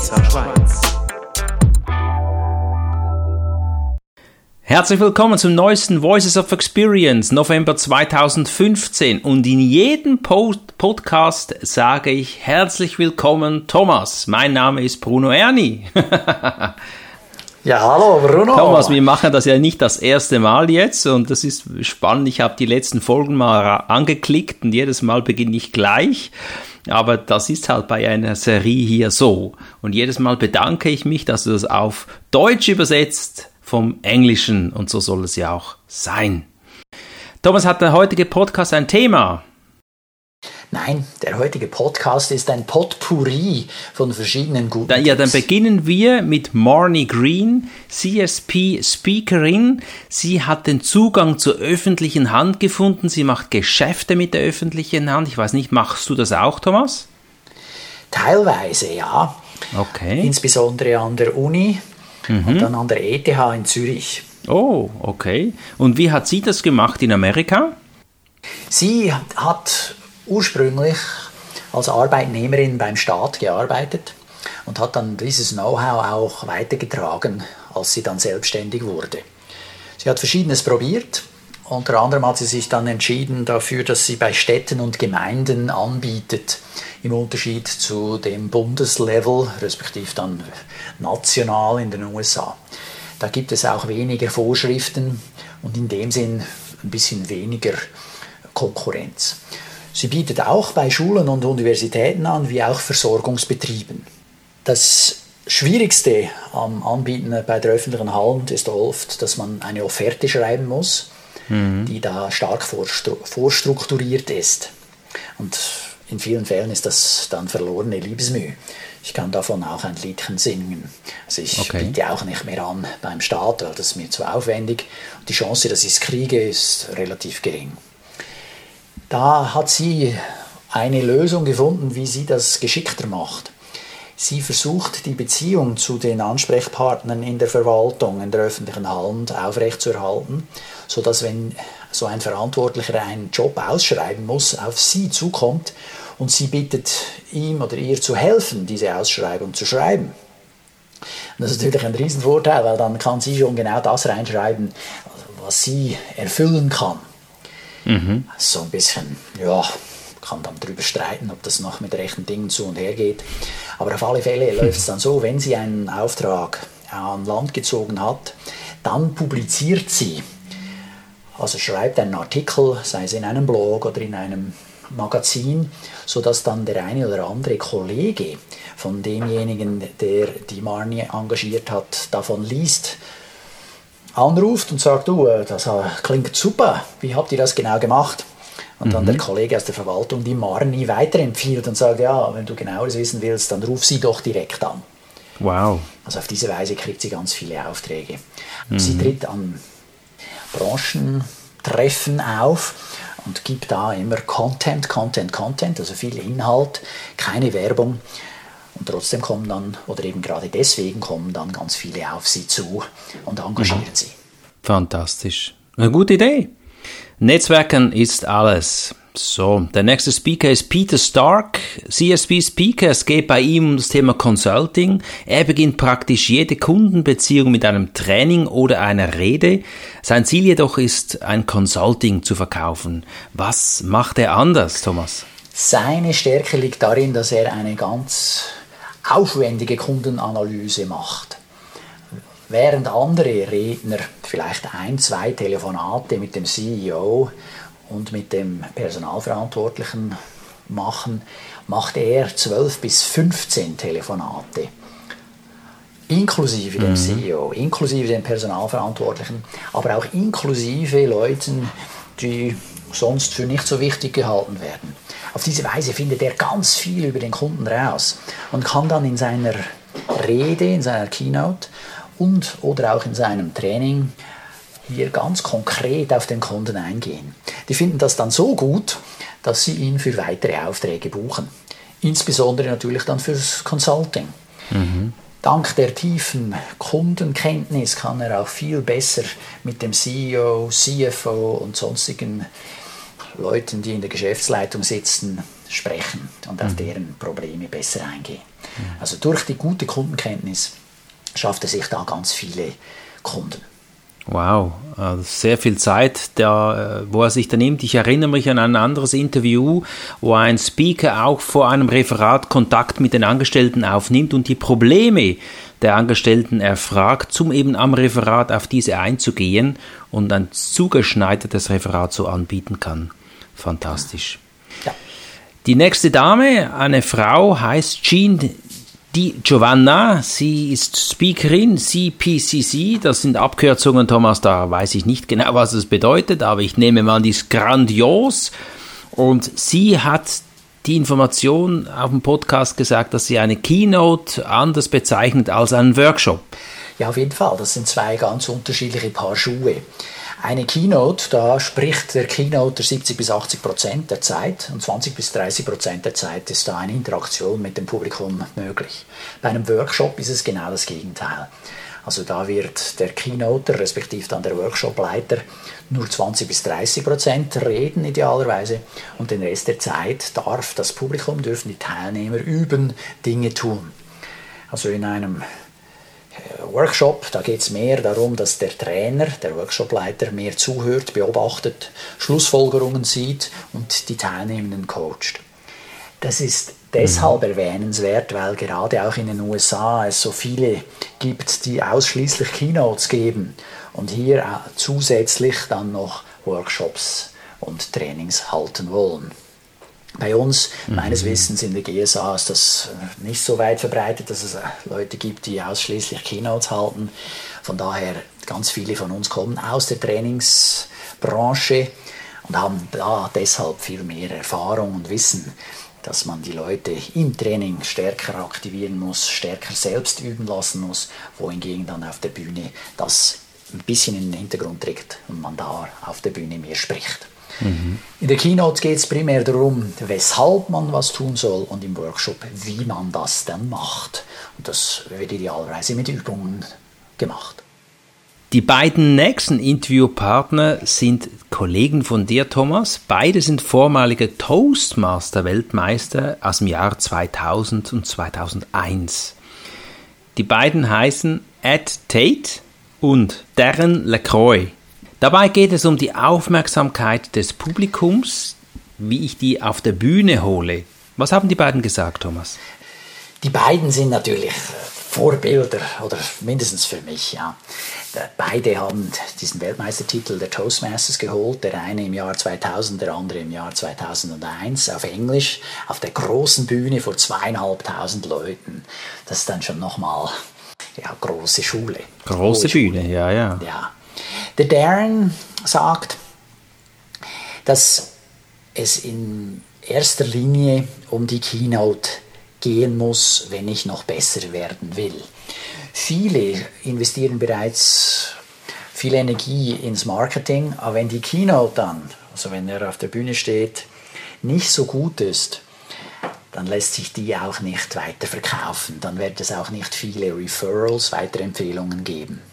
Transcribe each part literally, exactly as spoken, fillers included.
S H Schweiz. Herzlich willkommen zum neuesten Voices of Experience, November zweitausendfünfzehn. Und in jedem Post- Podcast sage ich herzlich willkommen, Thomas. Mein Name ist Bruno Erni. Ja, hallo Bruno. Thomas, wir machen das ja nicht das erste Mal jetzt und das ist spannend. Ich habe die letzten Folgen mal angeklickt und jedes Mal beginne ich gleich. Aber das ist halt bei einer Serie hier so. Und jedes Mal bedanke ich mich, dass du das auf Deutsch übersetzt vom Englischen und so soll es ja auch sein. Thomas, hat der heutige Podcast ein Thema? Nein, der heutige Podcast ist ein Potpourri von verschiedenen guten Da, ja, dann Tipps. beginnen wir mit Marnie Green, C S P-Speakerin. Sie hat den Zugang zur öffentlichen Hand gefunden. Sie macht Geschäfte mit der öffentlichen Hand. Ich weiß nicht, machst du das auch, Thomas? Teilweise, ja. Okay. Insbesondere an der Uni mhm. und dann an der E T H in Zürich. Oh, okay. Und wie hat sie das gemacht in Amerika? Sie hat ursprünglich als Arbeitnehmerin beim Staat gearbeitet und hat dann dieses Know-how auch weitergetragen, als sie dann selbstständig wurde. Sie hat Verschiedenes probiert. Unter anderem hat sie sich dann entschieden dafür, dass sie bei Städten und Gemeinden anbietet, im Unterschied zu dem Bundeslevel, respektive dann national in den U S A. Da gibt es auch weniger Vorschriften und in dem Sinn ein bisschen weniger Konkurrenz. Sie bietet auch bei Schulen und Universitäten an, wie auch Versorgungsbetrieben. Das Schwierigste am Anbieten bei der öffentlichen Hand ist oft, dass man eine Offerte schreiben muss, mhm. die da stark vorstrukturiert ist. Und in vielen Fällen ist das dann verlorene Liebesmüh. Ich kann davon auch ein Liedchen singen. Also ich okay. biete auch nicht mehr an beim Staat, weil das ist mir zu aufwendig. Und die Chance, dass ich es kriege, ist relativ gering. Da hat sie eine Lösung gefunden, wie sie das geschickter macht. Sie versucht, die Beziehung zu den Ansprechpartnern in der Verwaltung, in der öffentlichen Hand aufrechtzuerhalten, sodass, wenn so ein Verantwortlicher einen Job ausschreiben muss, auf sie zukommt und sie bittet ihm oder ihr zu helfen, diese Ausschreibung zu schreiben. Und das ist natürlich ein Riesenvorteil, weil dann kann sie schon genau das reinschreiben, was sie erfüllen kann. Mhm. So ein bisschen, ja, kann dann darüber streiten, ob das noch mit rechten Dingen zu und her geht. Aber auf alle Fälle läuft es dann so, wenn sie einen Auftrag an Land gezogen hat, dann publiziert sie, also schreibt einen Artikel, sei es in einem Blog oder in einem Magazin, sodass dann der eine oder andere Kollege von demjenigen, der die Marnie engagiert hat, davon liest, anruft und sagt, du, das klingt super, wie habt ihr das genau gemacht? Und dann mhm. der Kollege aus der Verwaltung die Marnie weiterempfiehlt und sagt, ja, wenn du genaueres wissen willst, dann ruf sie doch direkt an. Wow. Also auf diese Weise kriegt sie ganz viele Aufträge. Mhm. Sie tritt an Branchentreffen auf und gibt da immer Content, Content, Content, also viel Inhalt, keine Werbung. Und trotzdem kommen dann, oder eben gerade deswegen kommen dann ganz viele auf sie zu und engagieren mhm. sie. Fantastisch. Eine gute Idee. Netzwerken ist alles. So, der nächste Speaker ist Peter Stark, C S P-Speaker. Es geht bei ihm um das Thema Consulting. Er beginnt praktisch jede Kundenbeziehung mit einem Training oder einer Rede. Sein Ziel jedoch ist, ein Consulting zu verkaufen. Was macht er anders, Thomas? Seine Stärke liegt darin, dass er eine ganz aufwendige Kundenanalyse macht. Während andere Redner vielleicht ein, zwei Telefonate mit dem C E O und mit dem Personalverantwortlichen machen, macht er zwölf bis fünfzehn Telefonate. Inklusive mhm. dem C E O, inklusive dem Personalverantwortlichen, aber auch inklusive Leuten, die sonst für nicht so wichtig gehalten werden. Auf diese Weise findet er ganz viel über den Kunden raus und kann dann in seiner Rede, in seiner Keynote und oder auch in seinem Training hier ganz konkret auf den Kunden eingehen. Die finden das dann so gut, dass sie ihn für weitere Aufträge buchen. Insbesondere natürlich dann fürs Consulting. Mhm. Dank der tiefen Kundenkenntnis kann er auch viel besser mit dem C E O, C F O und sonstigen Leuten, die in der Geschäftsleitung sitzen, sprechen und auf deren Probleme besser eingehen. Also durch die gute Kundenkenntnis schafft er sich da ganz viele Kunden. Wow, sehr viel Zeit, da, wo er sich da nimmt. Ich erinnere mich an ein anderes Interview, wo ein Speaker auch vor einem Referat Kontakt mit den Angestellten aufnimmt und die Probleme der Angestellten erfragt, um eben am Referat auf diese einzugehen und ein zugeschneidertes Referat so anbieten kann. Fantastisch. Ja. Die nächste Dame, eine Frau, heißt Jean Di Giovanna. Sie ist Speakerin, C P C C. Das sind Abkürzungen, Thomas, da weiß ich nicht genau, was es bedeutet, aber ich nehme mal, die ist grandios. Und sie hat die Information auf dem Podcast gesagt, dass sie eine Keynote anders bezeichnet als einen Workshop. Ja, auf jeden Fall. Das sind zwei ganz unterschiedliche Paar Schuhe. Eine Keynote, da spricht der Keynoter siebzig bis achtzig Prozent der Zeit und zwanzig bis dreißig Prozent der Zeit ist da eine Interaktion mit dem Publikum möglich. Bei einem Workshop ist es genau das Gegenteil. Also da wird der Keynoter, respektive dann der Workshopleiter, nur zwanzig bis dreißig Prozent reden idealerweise und den Rest der Zeit darf das Publikum, dürfen die Teilnehmer üben, Dinge tun. Also in einem Workshop, da geht es mehr darum, dass der Trainer, der Workshopleiter mehr zuhört, beobachtet, Schlussfolgerungen sieht und die Teilnehmenden coacht. Das ist deshalb erwähnenswert, weil gerade auch in den U S A es so viele gibt, die ausschließlich Keynotes geben und hier zusätzlich dann noch Workshops und Trainings halten wollen. Bei uns, mhm. meines Wissens in der G S A, ist das nicht so weit verbreitet, dass es Leute gibt, die ausschließlich Keynotes halten. Von daher, ganz viele von uns kommen aus der Trainingsbranche und haben da deshalb viel mehr Erfahrung und Wissen, dass man die Leute im Training stärker aktivieren muss, stärker selbst üben lassen muss, wohingegen dann auf der Bühne das ein bisschen in den Hintergrund tritt und man da auf der Bühne mehr spricht. Mhm. In der Keynote geht es primär darum, weshalb man was tun soll und im Workshop, wie man das dann macht. Und das wird idealerweise mit Übungen gemacht. Die beiden nächsten Interviewpartner sind Kollegen von dir, Thomas. Beide sind vormalige Toastmaster-Weltmeister aus dem Jahr zweitausend und zweitausendeins. Die beiden heißen Ed Tate und Darren LaCroix. Dabei geht es um die Aufmerksamkeit des Publikums, wie ich die auf der Bühne hole. Was haben die beiden gesagt, Thomas? Die beiden sind natürlich Vorbilder, oder mindestens für mich. Ja. Beide haben diesen Weltmeistertitel der Toastmasters geholt, der eine im Jahr zweitausend, der andere im Jahr zweitausendeins auf Englisch, auf der großen Bühne vor zweieinhalbtausend Leuten. Das ist dann schon nochmal ja, große Schule. Große Bühne, ja, ja. Ja. Der Darren sagt, dass es in erster Linie um die Keynote gehen muss, wenn ich noch besser werden will. Viele investieren bereits viel Energie ins Marketing, aber wenn die Keynote dann, also wenn er auf der Bühne steht, nicht so gut ist, dann lässt sich die auch nicht weiter verkaufen. Dann wird es auch nicht viele Referrals, Weiterempfehlungen geben.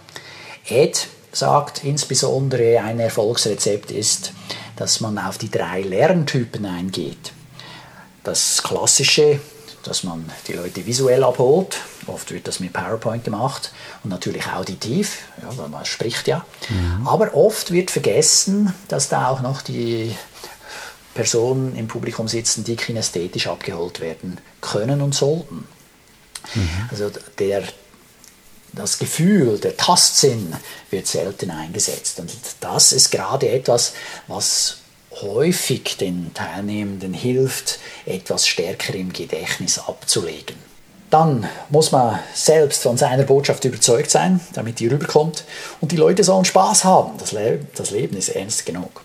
Ed sagt insbesondere, ein Erfolgsrezept ist, dass man auf die drei Lerntypen eingeht. Das Klassische, dass man die Leute visuell abholt, oft wird das mit PowerPoint gemacht und natürlich auditiv, ja, weil man spricht ja. Mhm. Aber oft wird vergessen, dass da auch noch die Personen im Publikum sitzen, die kinästhetisch abgeholt werden können und sollten. Mhm. Also der Das Gefühl, der Tastsinn wird selten eingesetzt. Und das ist gerade etwas, was häufig den Teilnehmenden hilft, etwas stärker im Gedächtnis abzulegen. Dann muss man selbst von seiner Botschaft überzeugt sein, damit die rüberkommt. Und die Leute sollen Spaß haben. Das, Le- das Leben ist ernst genug.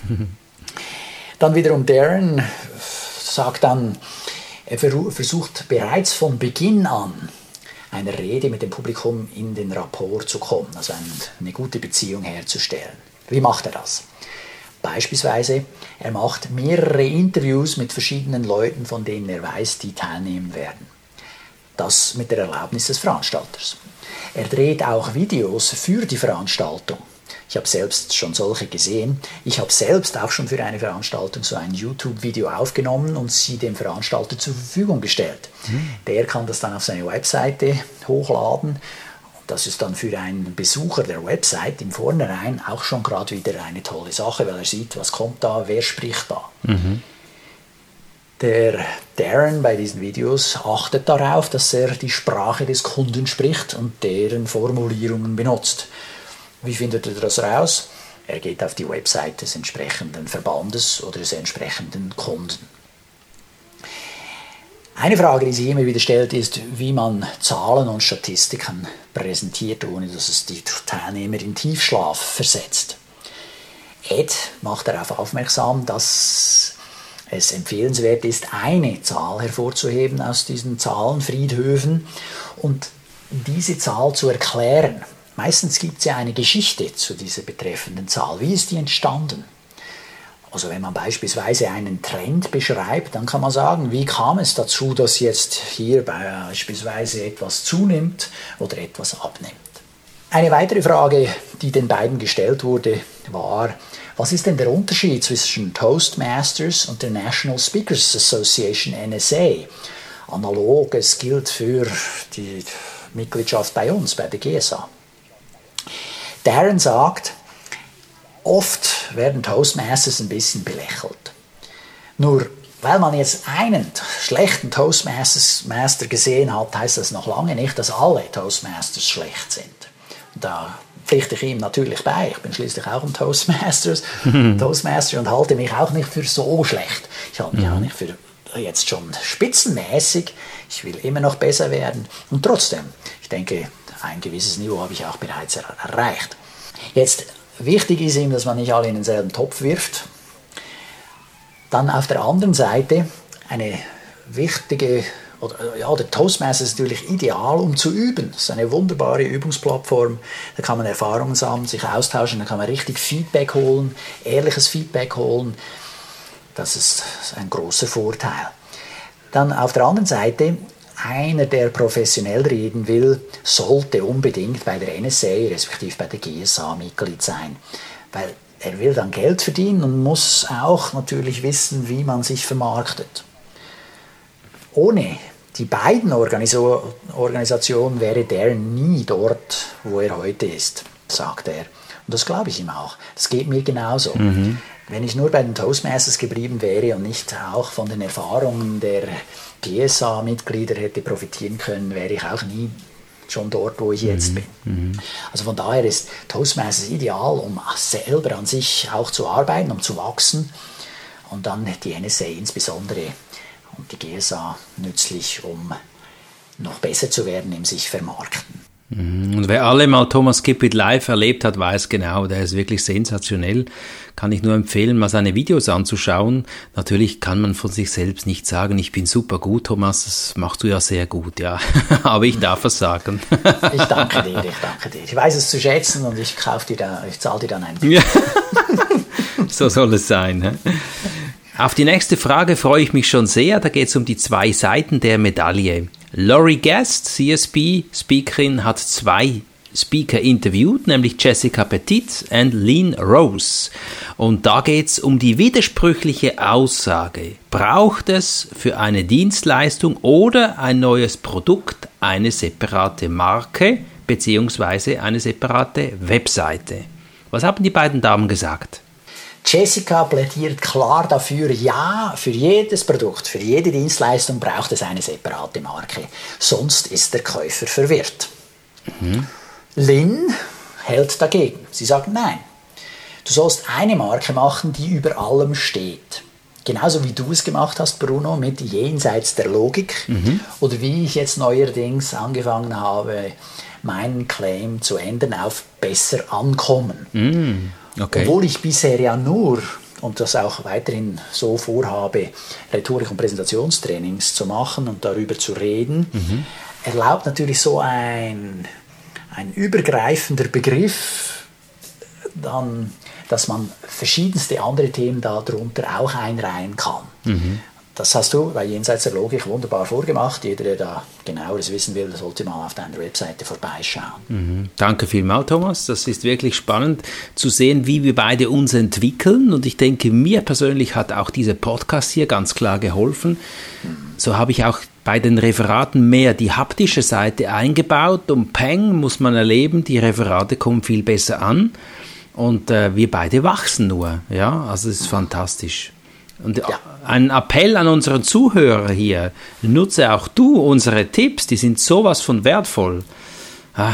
Dann wiederum Darren sagt dann, er versucht bereits von Beginn an, einer Rede mit dem Publikum in den Rapport zu kommen, also eine gute Beziehung herzustellen. Wie macht er das? Beispielsweise, er macht mehrere Interviews mit verschiedenen Leuten, von denen er weiß, die teilnehmen werden. Das mit der Erlaubnis des Veranstalters. Er dreht auch Videos für die Veranstaltung. Ich habe selbst schon solche gesehen. Ich habe selbst auch schon für eine Veranstaltung so ein YouTube-Video aufgenommen und sie dem Veranstalter zur Verfügung gestellt. Mhm. Der kann das dann auf seine Webseite hochladen. Das ist dann für einen Besucher der Website im Vornherein auch schon gerade wieder eine tolle Sache, weil er sieht, was kommt da, wer spricht da. Mhm. Der Darren bei diesen Videos achtet darauf, dass er die Sprache des Kunden spricht und deren Formulierungen benutzt. Wie findet er das raus? Er geht auf die Website des entsprechenden Verbandes oder des entsprechenden Kunden. Eine Frage, die sich immer wieder stellt, ist, wie man Zahlen und Statistiken präsentiert, ohne dass es die Teilnehmer in Tiefschlaf versetzt. Ed macht darauf aufmerksam, dass es empfehlenswert ist, eine Zahl hervorzuheben aus diesen Zahlenfriedhöfen und diese Zahl zu erklären. Meistens gibt es ja eine Geschichte zu dieser betreffenden Zahl. Wie ist die entstanden? Also wenn man beispielsweise einen Trend beschreibt, dann kann man sagen, wie kam es dazu, dass jetzt hier beispielsweise etwas zunimmt oder etwas abnimmt. Eine weitere Frage, die den beiden gestellt wurde, war, was ist denn der Unterschied zwischen Toastmasters und der National Speakers Association N S A? Analoges gilt für die Mitgliedschaft bei uns, bei der G S A. Darren sagt, oft werden Toastmasters ein bisschen belächelt. Nur weil man jetzt einen schlechten Toastmaster gesehen hat, heißt das noch lange nicht, dass alle Toastmasters schlecht sind. Da pflichte ich ihm natürlich bei. Ich bin schließlich auch ein Toastmasters, Toastmaster und halte mich auch nicht für so schlecht. Ich halte mich auch nicht für jetzt schon spitzenmäßig. Ich will immer noch besser werden. Und trotzdem, ich denke, ein gewisses Niveau habe ich auch bereits er- erreicht. Jetzt, wichtig ist ihm, dass man nicht alle in denselben Topf wirft. Dann auf der anderen Seite eine wichtige, oder, ja, der Toastmaster ist natürlich ideal, um zu üben. Das ist eine wunderbare Übungsplattform. Da kann man Erfahrungen sammeln, sich austauschen, da kann man richtig Feedback holen, ehrliches Feedback holen. Das ist ein großer Vorteil. Dann auf der anderen Seite, einer, der professionell reden will, sollte unbedingt bei der N S A, respektive bei der G S A Mitglied sein. Weil er will dann Geld verdienen und muss auch natürlich wissen, wie man sich vermarktet. Ohne die beiden Organiso- Organisationen wäre der nie dort, wo er heute ist, sagt er. Und das glaube ich ihm auch. Das geht mir genauso. Mhm. Wenn ich nur bei den Toastmasters geblieben wäre und nicht auch von den Erfahrungen der G S A-Mitglieder hätte profitieren können, wäre ich auch nie schon dort, wo ich jetzt bin. Mhm. Also von daher ist Toastmasters ideal, um selber an sich auch zu arbeiten, um zu wachsen und dann die N S A insbesondere und die G S A nützlich, um noch besser zu werden im sich vermarkten. Und wer alle mal Thomas Kippit live erlebt hat, weiß genau, der ist wirklich sensationell. Kann ich nur empfehlen, mal seine Videos anzuschauen. Natürlich kann man von sich selbst nicht sagen, ich bin super gut, Thomas, das machst du ja sehr gut, ja. Aber ich darf es sagen. Ich danke dir, ich danke dir. Ich weiß es zu schätzen und ich kaufe dir da, ich zahle dir dann ein. Ja. So soll es sein. He? Auf die nächste Frage freue ich mich schon sehr. Da geht es um die zwei Seiten der Medaille. Laurie Guest, C S P-Speakerin, hat zwei Speaker interviewt, nämlich Jessica Petit und Lynn Rose. Und da geht es um die widersprüchliche Aussage. Braucht es für eine Dienstleistung oder ein neues Produkt eine separate Marke bzw. eine separate Webseite? Was haben die beiden Damen gesagt? Jessica plädiert klar dafür, ja, für jedes Produkt, für jede Dienstleistung braucht es eine separate Marke. Sonst ist der Käufer verwirrt. Mhm. Lynn hält dagegen. Sie sagt, nein, du sollst eine Marke machen, die über allem steht. Genauso wie du es gemacht hast, Bruno, mit jenseits der Logik. Mhm. Oder wie ich jetzt neuerdings angefangen habe, meinen Claim zu ändern auf besser ankommen. Mhm. Okay. Obwohl ich bisher ja nur, und das auch weiterhin so vorhabe, Rhetorik- und Präsentationstrainings zu machen und darüber zu reden, mhm. erlaubt natürlich so ein, ein übergreifender Begriff, dann, dass man verschiedenste andere Themen darunter auch einreihen kann. Mhm. das hast du bei Jenseits der Logik wunderbar vorgemacht. Jeder, der da genaueres wissen will, sollte mal auf deiner Webseite vorbeischauen. Mhm. Danke vielmals, Thomas. Das ist wirklich spannend zu sehen, wie wir beide uns entwickeln. Und ich denke, mir persönlich hat auch dieser Podcast hier ganz klar geholfen. Mhm. So habe ich auch bei den Referaten mehr die haptische Seite eingebaut. Und peng, muss man erleben, die Referate kommen viel besser an. Und äh, wir beide wachsen nur. Ja, also es ist fantastisch. Und ja. Ein Appell an unseren Zuhörer hier, nutze auch du unsere Tipps, die sind sowas von wertvoll. Ah.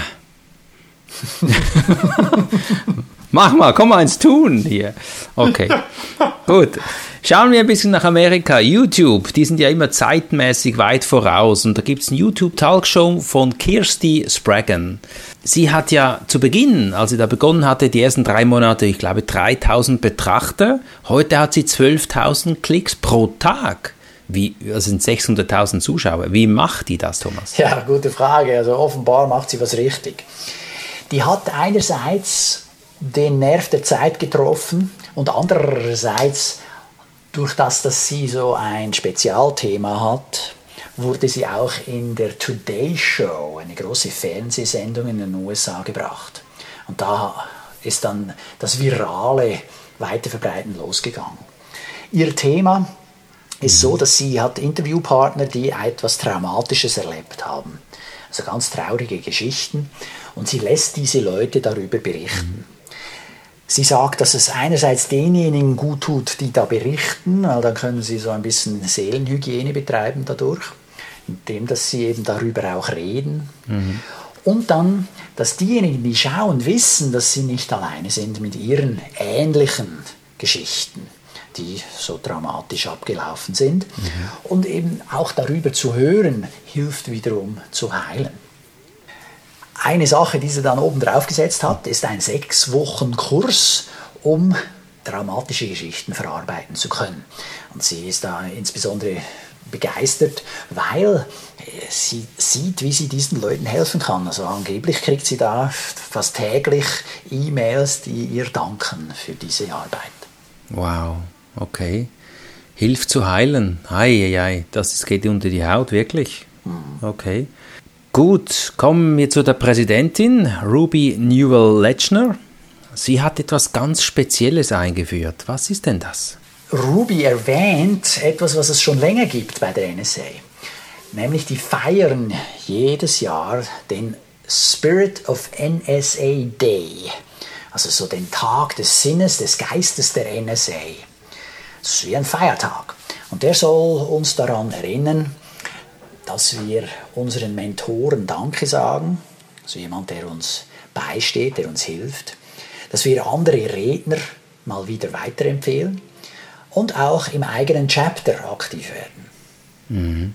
Mach mal, komm mal ins Tun hier. Okay, gut. Schauen wir ein bisschen nach Amerika. YouTube, die sind ja immer zeitmäßig weit voraus. Und da gibt es eine YouTube-Talkshow von Kirsty Spraggan. Sie hat ja zu Beginn, als sie da begonnen hatte, die ersten drei Monate, ich glaube, dreitausend Betrachter. Heute hat sie zwölftausend Klicks pro Tag. Wie, also sind sechshunderttausend Zuschauer. Wie macht die das, Thomas? Ja, gute Frage. Also offenbar macht sie was richtig. Die hat einerseits den Nerv der Zeit getroffen und andererseits, durch das, dass sie so ein Spezialthema hat, wurde sie auch in der Today Show, eine große Fernsehsendung in den U S A, gebracht. Und da ist dann das virale Weiterverbreiten losgegangen. Ihr Thema ist so, dass sie hat Interviewpartner, die etwas Traumatisches erlebt haben. Also ganz traurige Geschichten. Und sie lässt diese Leute darüber berichten. Sie sagt, dass es einerseits denjenigen gut tut, die da berichten, weil dann können sie so ein bisschen Seelenhygiene betreiben dadurch, indem dass sie eben darüber auch reden. Mhm. Und dann, dass diejenigen, die schauen, wissen, dass sie nicht alleine sind mit ihren ähnlichen Geschichten, die so dramatisch abgelaufen sind. Mhm. Und eben auch darüber zu hören, hilft wiederum zu heilen. Eine Sache, die sie dann oben drauf gesetzt hat, ist ein sechs Wochen Kurs, um dramatische Geschichten verarbeiten zu können. Und sie ist da insbesondere begeistert, weil sie sieht, wie sie diesen Leuten helfen kann. Also angeblich kriegt sie da fast täglich E-Mails, die ihr danken für diese Arbeit. Wow, okay. Hilft zu heilen. Ei, ei, ei. Das geht unter die Haut, wirklich. Okay. Gut, kommen wir zu der Präsidentin, Ruby Newell-Lechner. Sie hat etwas ganz Spezielles eingeführt. Was ist denn das? Ruby erwähnt etwas, was es schon länger gibt bei der N S A. Nämlich die feiern jedes Jahr den Spirit of N S A Day. Also so den Tag des Sinnes, des Geistes der N S A. Das ist wie ein Feiertag. Und der soll uns daran erinnern, dass wir unseren Mentoren Danke sagen, also jemand, der uns beisteht, der uns hilft, dass wir andere Redner mal wieder weiterempfehlen und auch im eigenen Chapter aktiv werden.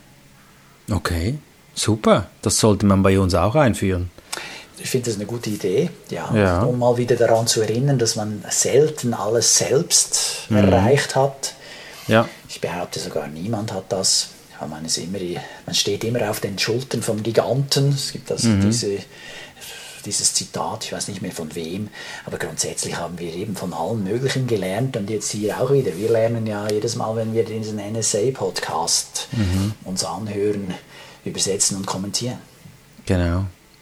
Okay, super. Das sollte man bei uns auch einführen. Ich finde das eine gute Idee, ja, ja. um mal wieder daran zu erinnern, dass man selten alles selbst mhm. erreicht hat. Ja. Ich behaupte sogar, niemand hat das. Man, ist immer, man steht immer auf den Schultern von Giganten. Es gibt also mhm. diese, dieses Zitat, ich weiß nicht mehr von wem, aber grundsätzlich haben wir eben von allen Möglichen gelernt und jetzt hier auch wieder. Wir lernen ja jedes Mal, wenn wir diesen N S A-Podcast mhm. uns anhören, übersetzen und kommentieren. Genau.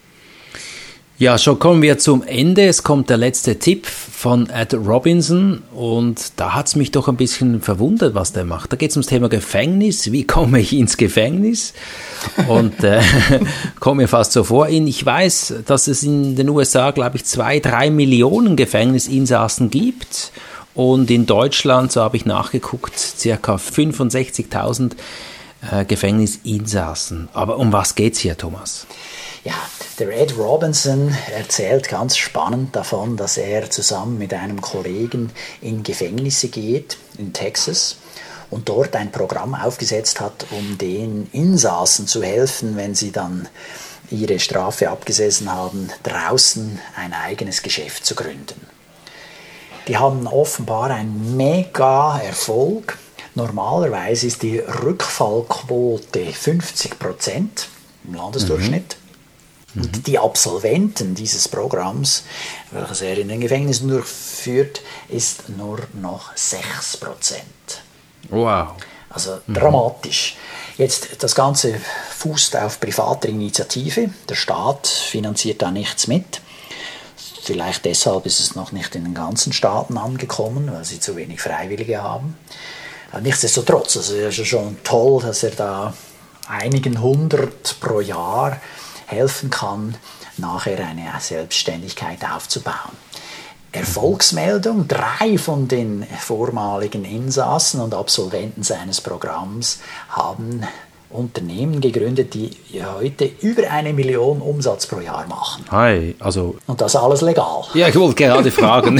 Ja, schon kommen wir zum Ende. Es kommt der letzte Tipp von Ed Robinson und da hat es mich doch ein bisschen verwundert, was der macht. Da geht es ums Thema Gefängnis. Wie komme ich ins Gefängnis? Und äh, komme mir fast so vor. Ich weiß, dass es in den U S A, glaube ich, zwei, drei Millionen Gefängnisinsassen gibt und in Deutschland, so habe ich nachgeguckt, circa fünfundsechzigtausend äh, Gefängnisinsassen. Aber um was geht's hier, Thomas? Ja, der Ed Robinson erzählt ganz spannend davon, dass er zusammen mit einem Kollegen in Gefängnisse geht, in Texas, und dort ein Programm aufgesetzt hat, um den Insassen zu helfen, wenn sie dann ihre Strafe abgesessen haben, draußen ein eigenes Geschäft zu gründen. Die haben offenbar einen mega Erfolg. Normalerweise ist die Rückfallquote fünfzig Prozent im Landesdurchschnitt. Mhm. Und die Absolventen dieses Programms, welches er in den Gefängnissen durchführt, ist nur noch sechs Prozent. Wow. Also mhm. dramatisch. Jetzt, das Ganze fußt auf privater Initiative. Der Staat finanziert da nichts mit. Vielleicht deshalb ist es noch nicht in den ganzen Staaten angekommen, weil sie zu wenig Freiwillige haben. Aber nichtsdestotrotz, also es ist schon toll, dass er da einigen hundert pro Jahr helfen kann, nachher eine Selbstständigkeit aufzubauen. Erfolgsmeldung: Drei von den vormaligen Insassen und Absolventen seines Programms haben Unternehmen gegründet, die heute über eine Million Umsatz pro Jahr machen. Hi, also... Und das alles legal. Ja, ich wollte gerade fragen.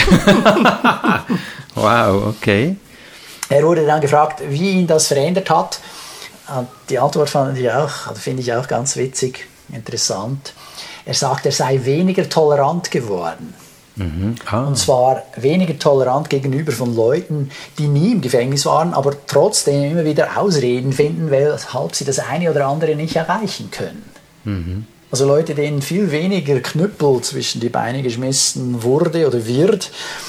Wow, okay. Er wurde dann gefragt, wie ihn das verändert hat. Die Antwort fand ich auch, finde ich auch ganz witzig, interessant. Er sagt, er sei weniger tolerant geworden. Mhm. Ah. Und zwar weniger tolerant gegenüber von Leuten, die nie im Gefängnis waren, aber trotzdem immer wieder Ausreden finden, weshalb sie das eine oder andere nicht erreichen können. Mhm. Also Leute, denen viel weniger Knüppel zwischen die Beine geschmissen wurde oder wird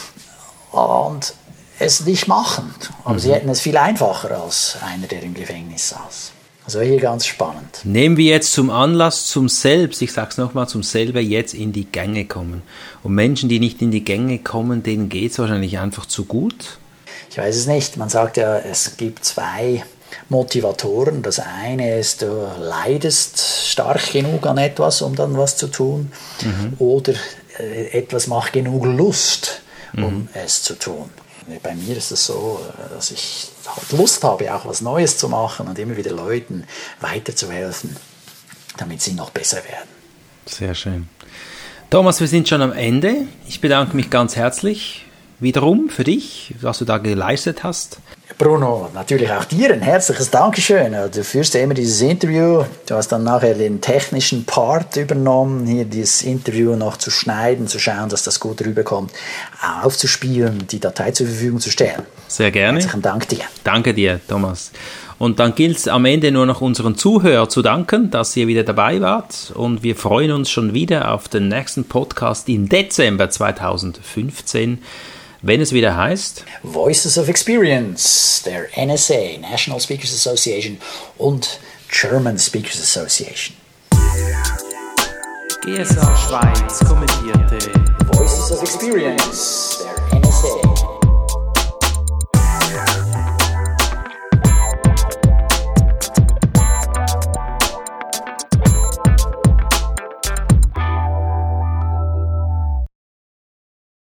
und es nicht machen. Aber mhm. sie hätten es viel einfacher als einer, der im Gefängnis saß. Also hier ganz spannend. Nehmen wir jetzt zum Anlass, zum Selbst, ich sage es nochmal, zum selber jetzt in die Gänge kommen. Und Menschen, die nicht in die Gänge kommen, denen geht es wahrscheinlich einfach zu gut? Ich weiß es nicht. Man sagt ja, es gibt zwei Motivatoren. Das eine ist, du leidest stark genug an etwas, um dann was zu tun. Mhm. Oder äh, etwas macht genug Lust, um mhm. es zu tun. Bei mir ist es so, dass ich halt Lust habe, auch was Neues zu machen und immer wieder Leuten weiterzuhelfen, damit sie noch besser werden. Sehr schön. Thomas, wir sind schon am Ende. Ich bedanke mich ganz herzlich wiederum für dich, was du da geleistet hast. Bruno, natürlich auch dir ein herzliches Dankeschön. Du führst ja immer dieses Interview. Du hast dann nachher den technischen Part übernommen, hier dieses Interview noch zu schneiden, zu schauen, dass das gut rüberkommt, aufzuspielen, die Datei zur Verfügung zu stellen. Sehr gerne. Herzlichen Dank dir. Danke dir, Thomas. Und dann gilt es am Ende nur noch unseren Zuhörern zu danken, dass ihr wieder dabei wart. Und wir freuen uns schon wieder auf den nächsten Podcast im Dezember zweitausendfünfzehn. Wenn es wieder heißt Voices of Experience, der N S A, National Speakers Association und German Speakers Association. G S A Schweiz kommentierte Voices of Experience, der N S A.